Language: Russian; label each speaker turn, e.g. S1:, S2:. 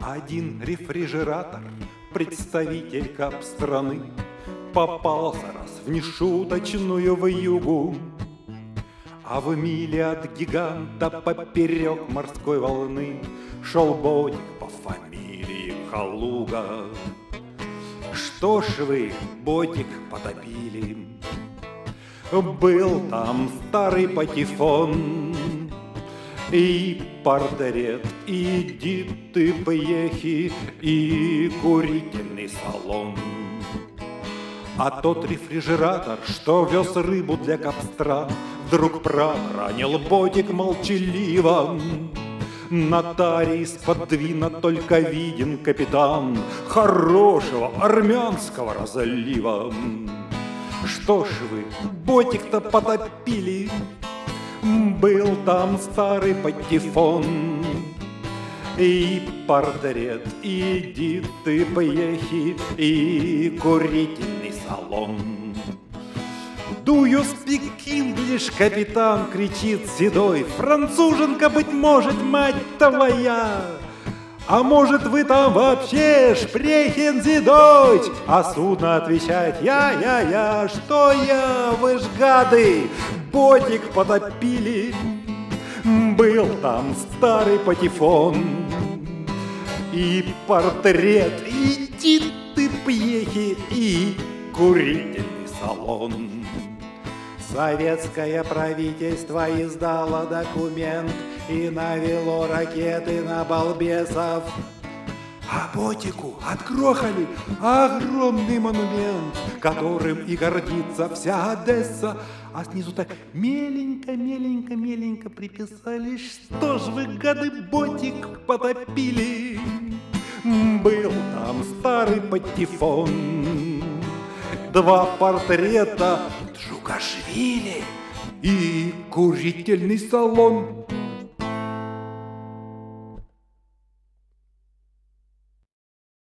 S1: Один рефрижератор, представитель кап-страны, попался раз в нешуточную вьюгу, а в миле от гиганта поперек морской волны шел ботик по фамилии Калуга. Что ж вы, ботик, потопили? Был там старый патефон и портрет Эдиты Пьехи и курительный салон. А тот рефрижератор, что вез рыбу для капстра, вдруг проронил ботик молчаливо: нотарий из-под двина только виден капитан хорошего армянского разлива. Что ж вы, ботик-то потопили? Был там старый патефон и портрет Эдиты Пьехи и курительный салон. «Do you speak English, капитан?» — кричит седой. «Француженка, быть может, мать твоя! А может, вы там вообще шпрехензидойч?» А судно отвечает: «Я, что я, вы ж гады, ботик потопили!» Был там старый патефон и портрет Эдиты Пьехи и курительный салон. Советское правительство издало документ и навело ракеты на балбесов. А ботику отгрохали огромный монумент, которым и гордится вся Одесса. А снизу так меленько приписали: что ж вы, гады, ботик потопили? Был там старый патефон, два портрета Джугашвили и курительный салон.